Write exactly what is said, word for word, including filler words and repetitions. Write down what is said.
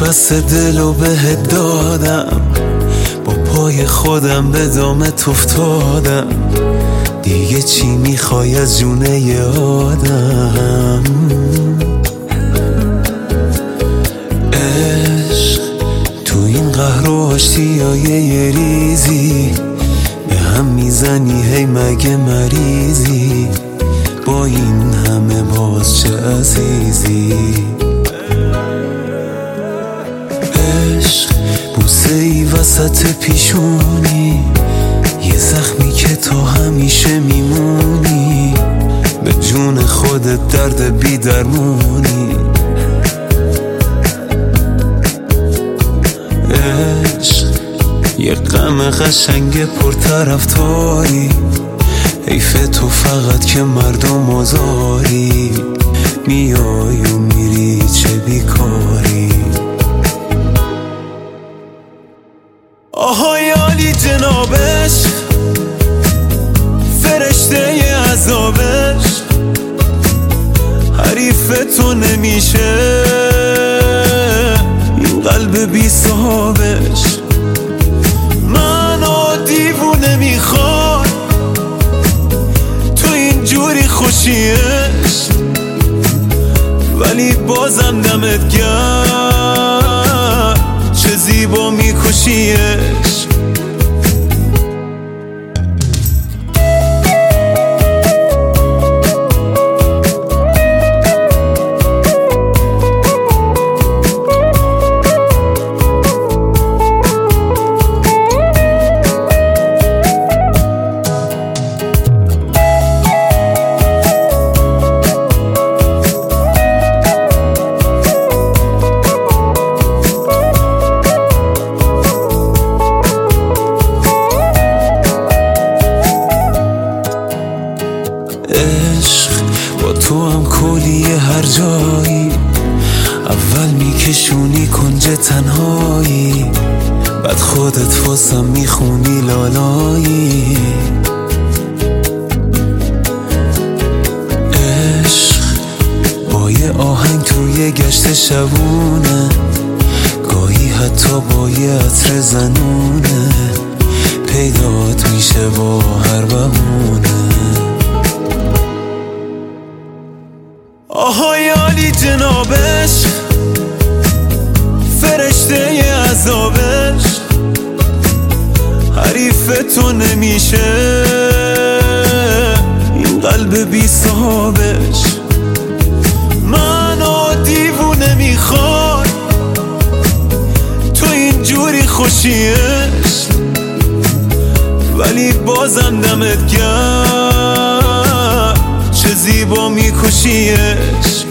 واسه دلو بهت دادم، با پای خودم به دامت افتادم، دیگه چی میخوای از جونه ی آدم؟ عشق تو این قهر و آشتیای یه ریزی، به هم میزنی هی مگه مریضی، با این همه باز چه عزیزی؟ عشق بوسه ای وسط پیشونی، یه زخمی که تو همیشه میمونی، به جون خودت درد بی درمونی. عشق یه غم قشنگ پرطرفداری، حیف تو فقط که مردم آزاری، میای و میری چه بیکاری. آهای عالی جنابش، فرشته ی عذابش، حریف تو نمیشه این قلب بی صاحبش. منو دیوونه میخواد تو اینجوری خوشیش، ولی بازم دمت گرم چه زیبا میکشیش. عشق با تو هم کلیه هر جایی، اول میکشونی کنج تنهایی، بعد خودت واسم میخونی لالایی. عشق با یه آهنگ توی گشت شبونه، گاهی حتی با یه عطر زنونه، پیدات میشه با هر بهونه. آهای عالی جنابش، فرشته ی عذابش، حریف تو نمیشه این قلب بی صاحبش. منو دیوونه میخواد تو اینجوری خوشیش، ولی بازم دمت گرم چه زیبا میکشیش.